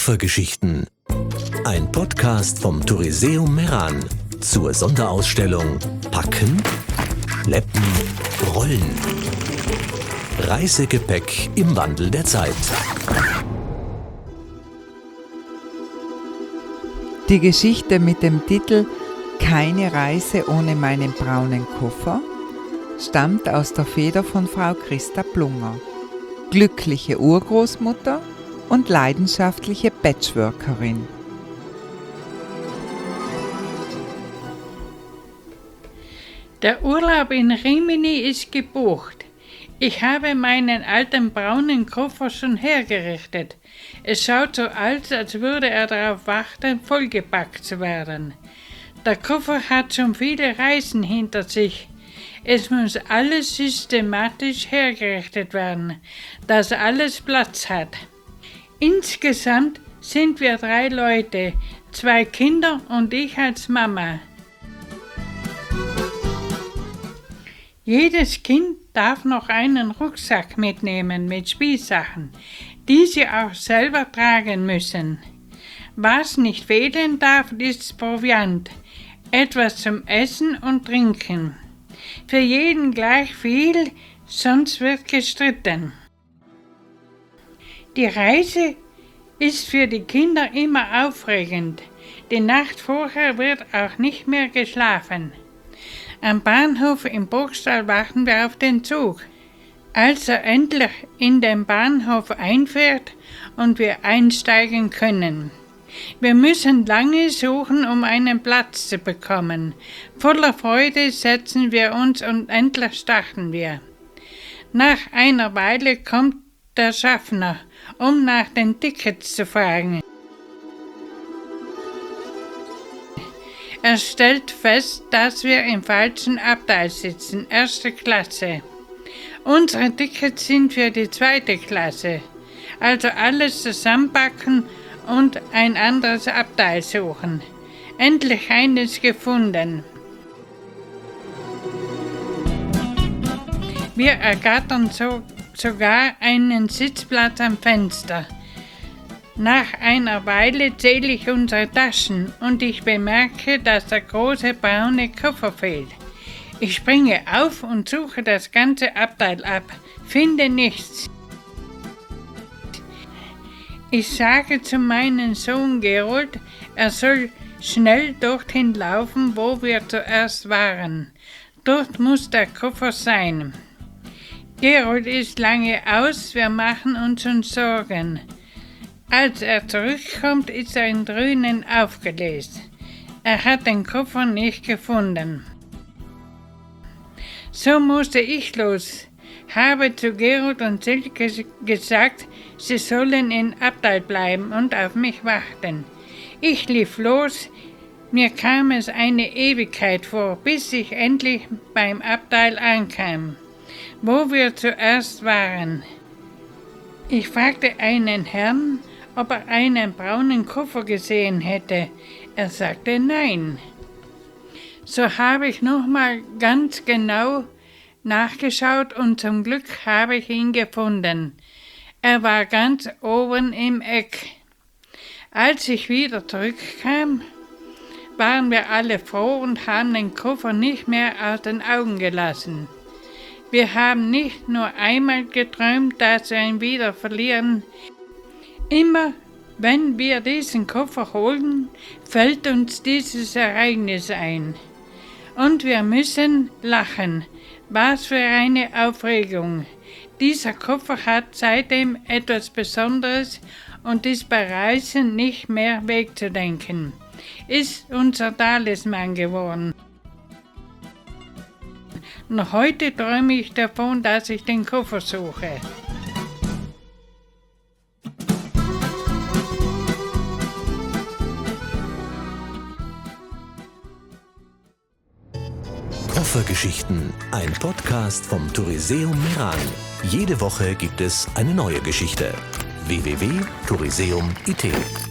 Koffergeschichten. Ein Podcast vom Touriseum Meran zur Sonderausstellung Packen, Schleppen, Rollen. Reisegepäck im Wandel der Zeit. Die Geschichte mit dem Titel Keine Reise ohne meinen braunen Koffer stammt aus der Feder von Frau Christa Plunger, glückliche Urgroßmutter und leidenschaftliche Patchworkerin. Der Urlaub in Rimini ist gebucht. Ich habe meinen alten braunen Koffer schon hergerichtet. Es schaut so aus, als würde er darauf warten, vollgepackt zu werden. Der Koffer hat schon viele Reisen hinter sich. Es muss alles systematisch hergerichtet werden, dass alles Platz hat. Insgesamt sind wir 3 Leute, 2 Kinder und ich als Mama. Jedes Kind darf noch einen Rucksack mitnehmen mit Spielsachen, die sie auch selber tragen müssen. Was nicht fehlen darf, ist Proviant, etwas zum Essen und Trinken. Für jeden gleich viel, sonst wird gestritten. Die Reise ist für die Kinder immer aufregend. Die Nacht vorher wird auch nicht mehr geschlafen. Am Bahnhof im Burgstall warten wir auf den Zug. Als er endlich in den Bahnhof einfährt und wir einsteigen können. Wir müssen lange suchen, um einen Platz zu bekommen. Voller Freude setzen wir uns und endlich starten wir. Nach einer Weile kommt der Schaffner, um nach den Tickets zu fragen. Er stellt fest, dass wir im falschen Abteil sitzen, 1. Klasse. Unsere Tickets sind für die 2. Klasse. Also alles zusammenpacken und ein anderes Abteil suchen. Endlich eines gefunden. Wir ergattern sogar einen Sitzplatz am Fenster. Nach einer Weile zähle ich unsere Taschen und ich bemerke, dass der große braune Koffer fehlt. Ich springe auf und suche das ganze Abteil ab, finde nichts. Ich sage zu meinem Sohn Gerold, er soll schnell dorthin laufen, wo wir zuerst waren. Dort muss der Koffer sein. Gerold ist lange aus, wir machen uns schon Sorgen. Als er zurückkommt, ist er in Drünen aufgelöst. Er hat den Koffer nicht gefunden. So musste ich los, habe zu Gerold und Silke gesagt, sie sollen im Abteil bleiben und auf mich warten. Ich lief los, mir kam es eine Ewigkeit vor, bis ich endlich beim Abteil ankam, wo wir zuerst waren. Ich fragte einen Herrn, ob er einen braunen Koffer gesehen hätte. Er sagte nein. So habe ich nochmal ganz genau nachgeschaut und zum Glück habe ich ihn gefunden. Er war ganz oben im Eck. Als ich wieder zurückkam, waren wir alle froh und haben den Koffer nicht mehr aus den Augen gelassen. Wir haben nicht nur einmal geträumt, dass wir ihn wieder verlieren. Immer wenn wir diesen Koffer holen, fällt uns dieses Ereignis ein. Und wir müssen lachen. Was für eine Aufregung. Dieser Koffer hat seitdem etwas Besonderes und ist bei Reisen nicht mehr wegzudenken. Ist unser Talisman geworden. Noch heute träume ich davon, dass ich den Koffer suche. Koffergeschichten, ein Podcast vom Touriseum Meran. Jede Woche gibt es eine neue Geschichte. www.touriseum.it